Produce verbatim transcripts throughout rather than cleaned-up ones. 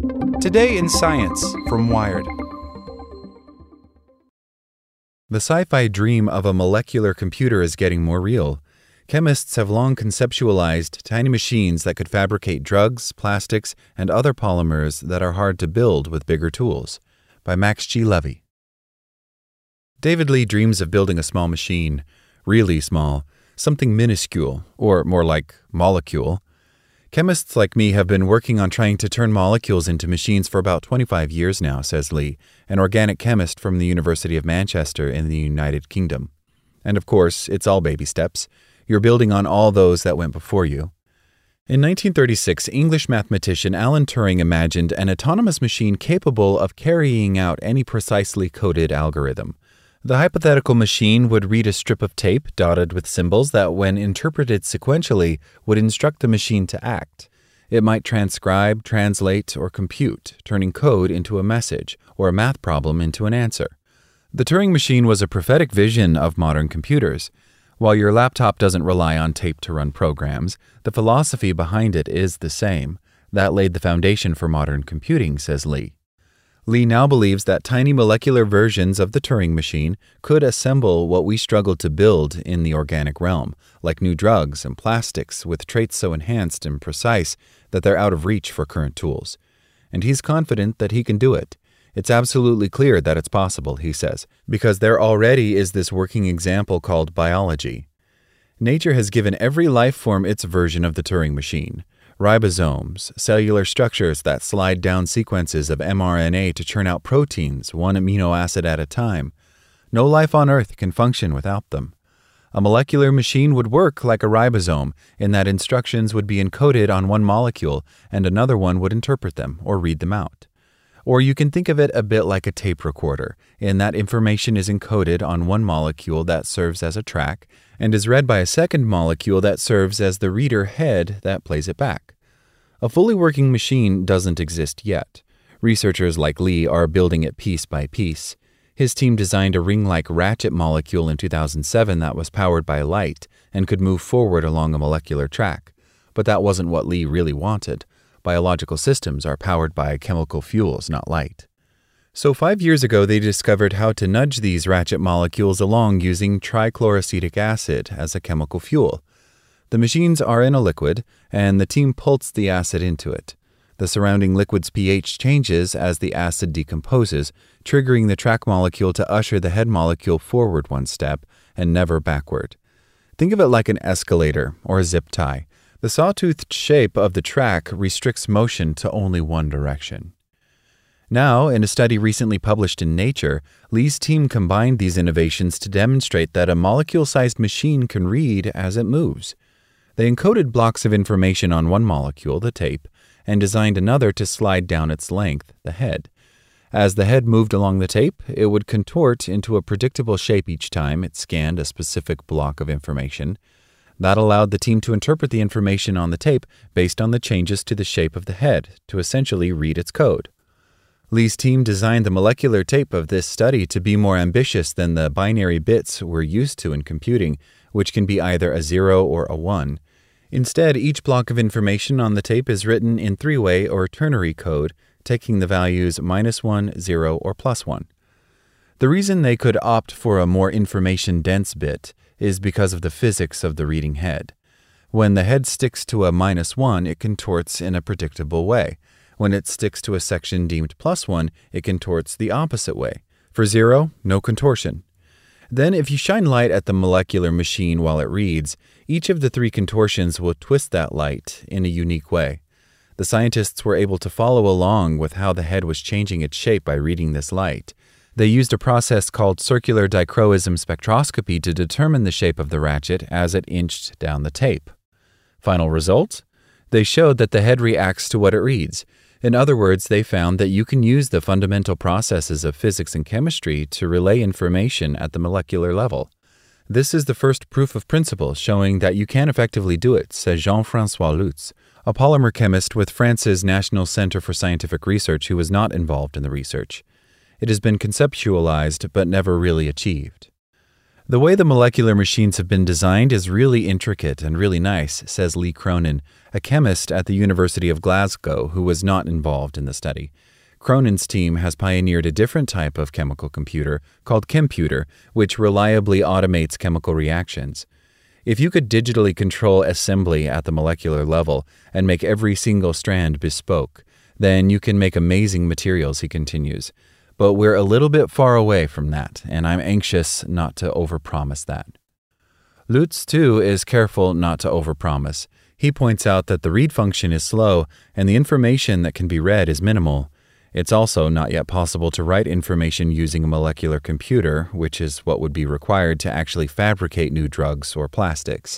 Today in Science from Wired. The sci-fi dream of a molecular computer is getting more real. Chemists have long conceptualized tiny machines that could fabricate drugs, plastics, and other polymers that are hard to build with bigger tools. By Max G. Levy. David Lee dreams of building a small machine, really small, something minuscule, or more like molecule. Chemists like me have been working on trying to turn molecules into machines for about twenty-five years now, says Lee, an organic chemist from the University of Manchester in the United Kingdom. And of course, it's all baby steps. You're building on all those that went before you. In nineteen thirty-six, English mathematician Alan Turing imagined an autonomous machine capable of carrying out any precisely coded algorithm. The hypothetical machine would read a strip of tape dotted with symbols that, when interpreted sequentially, would instruct the machine to act. It might transcribe, translate, or compute, turning code into a message, or a math problem into an answer. The Turing machine was a prophetic vision of modern computers. While your laptop doesn't rely on tape to run programs, the philosophy behind it is the same. That laid the foundation for modern computing, says Lee. Lee now believes that tiny molecular versions of the Turing machine could assemble what we struggle to build in the organic realm, like new drugs and plastics with traits so enhanced and precise that they're out of reach for current tools. And he's confident that he can do it. It's absolutely clear that it's possible, he says, because there already is this working example called biology. Nature has given every life form its version of the Turing machine. Ribosomes, cellular structures that slide down sequences of mRNA to churn out proteins, one amino acid at a time. No life on Earth can function without them. A molecular machine would work like a ribosome in that instructions would be encoded on one molecule and another one would interpret them or read them out. Or you can think of it a bit like a tape recorder, in that information is encoded on one molecule that serves as a track and is read by a second molecule that serves as the reader head that plays it back. A fully working machine doesn't exist yet. Researchers like Lee are building it piece by piece. His team designed a ring-like ratchet molecule in two thousand seven that was powered by light and could move forward along a molecular track. But that wasn't what Lee really wanted. Biological systems are powered by chemical fuels, not light. So five years ago, they discovered how to nudge these ratchet molecules along using trichloroacetic acid as a chemical fuel. The machines are in a liquid, and the team pulsed the acid into it. The surrounding liquid's pH changes as the acid decomposes, triggering the track molecule to usher the head molecule forward one step and never backward. Think of it like an escalator or a zip tie. The sawtoothed shape of the track restricts motion to only one direction. Now, in a study recently published in Nature, Lee's team combined these innovations to demonstrate that a molecule-sized machine can read as it moves. They encoded blocks of information on one molecule, the tape, and designed another to slide down its length, the head. As the head moved along the tape, it would contort into a predictable shape each time it scanned a specific block of information. That allowed the team to interpret the information on the tape based on the changes to the shape of the head to essentially read its code. Lee's team designed the molecular tape of this study to be more ambitious than the binary bits we're used to in computing, which can be either a zero or a one. Instead, each block of information on the tape is written in three-way or ternary code, taking the values minus one, zero, or plus one. The reason they could opt for a more information-dense bit is because of the physics of the reading head. When the head sticks to a minus one, it contorts in a predictable way. When it sticks to a section deemed plus one, it contorts the opposite way. For zero, no contortion. Then, if you shine light at the molecular machine while it reads, each of the three contortions will twist that light in a unique way. The scientists were able to follow along with how the head was changing its shape by reading this light. They used a process called circular dichroism spectroscopy to determine the shape of the ratchet as it inched down the tape. Final result? They showed that the head reacts to what it reads. In other words, they found that you can use the fundamental processes of physics and chemistry to relay information at the molecular level. This is the first proof of principle showing that you can effectively do it, says Jean-François Lutz, a polymer chemist with France's National Center for Scientific Research who was not involved in the research. It has been conceptualized but never really achieved. The way the molecular machines have been designed is really intricate and really nice, says Lee Cronin, a chemist at the University of Glasgow who was not involved in the study. Cronin's team has pioneered a different type of chemical computer called Chemputer, which reliably automates chemical reactions. If you could digitally control assembly at the molecular level and make every single strand bespoke, then you can make amazing materials, he continues. But we're a little bit far away from that, and I'm anxious not to overpromise that. Lutz, too, is careful not to overpromise. He points out that the read function is slow and the information that can be read is minimal. It's also not yet possible to write information using a molecular computer, which is what would be required to actually fabricate new drugs or plastics.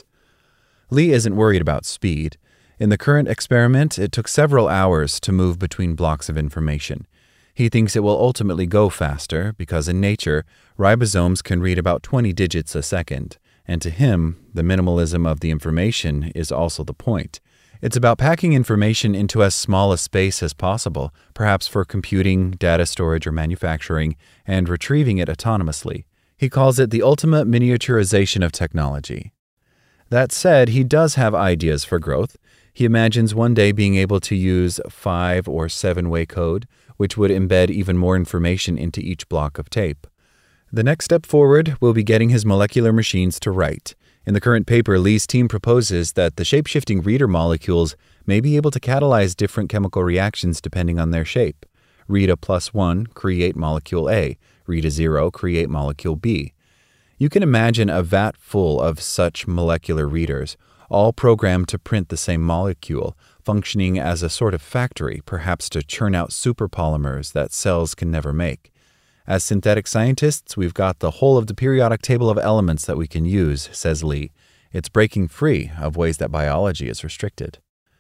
Lee isn't worried about speed. In the current experiment, it took several hours to move between blocks of information. He thinks it will ultimately go faster because in nature, ribosomes can read about twenty digits a second, and to him, the minimalism of the information is also the point. It's about packing information into as small a space as possible, perhaps for computing, data storage, or manufacturing, and retrieving it autonomously. He calls it the ultimate miniaturization of technology. That said, he does have ideas for growth. He imagines one day being able to use five or seven-way code, which would embed even more information into each block of tape. The next step forward will be getting his molecular machines to write. In the current paper, Lee's team proposes that the shape-shifting reader molecules may be able to catalyze different chemical reactions depending on their shape. Read a plus one, create molecule A. Read a zero, create molecule B. You can imagine a vat full of such molecular readers, all programmed to print the same molecule, functioning as a sort of factory, perhaps to churn out superpolymers that cells can never make. As synthetic scientists, we've got the whole of the periodic table of elements that we can use, says Lee. It's breaking free of ways that biology is restricted.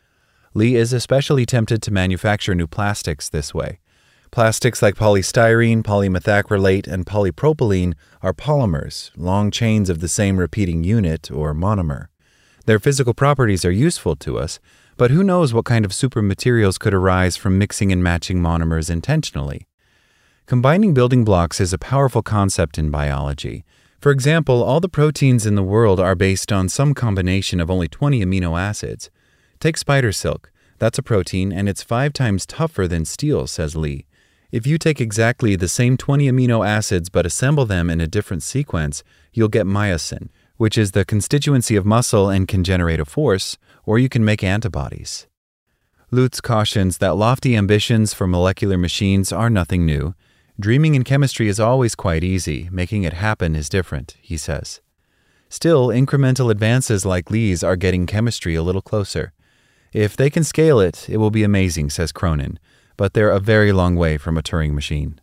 Lee is especially tempted to manufacture new plastics this way. Plastics like polystyrene, polymethacrylate, and polypropylene are polymers, long chains of the same repeating unit, or monomer. Their physical properties are useful to us, but who knows what kind of supermaterials could arise from mixing and matching monomers intentionally. Combining building blocks is a powerful concept in biology. For example, all the proteins in the world are based on some combination of only twenty amino acids. Take spider silk. That's a protein, and it's five times tougher than steel, says Lee. If you take exactly the same twenty amino acids but assemble them in a different sequence, you'll get myosin, which is the constituency of muscle and can generate a force, or you can make antibodies. Lutz cautions that lofty ambitions for molecular machines are nothing new. Dreaming in chemistry is always quite easy. Making it happen is different, he says. Still, incremental advances like Lee's are getting chemistry a little closer. If they can scale it, it will be amazing, says Cronin, but they're a very long way from a Turing machine.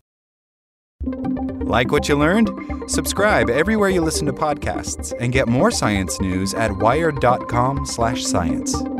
Like what you learned? Subscribe everywhere you listen to podcasts and get more science news at wired dot com slash science.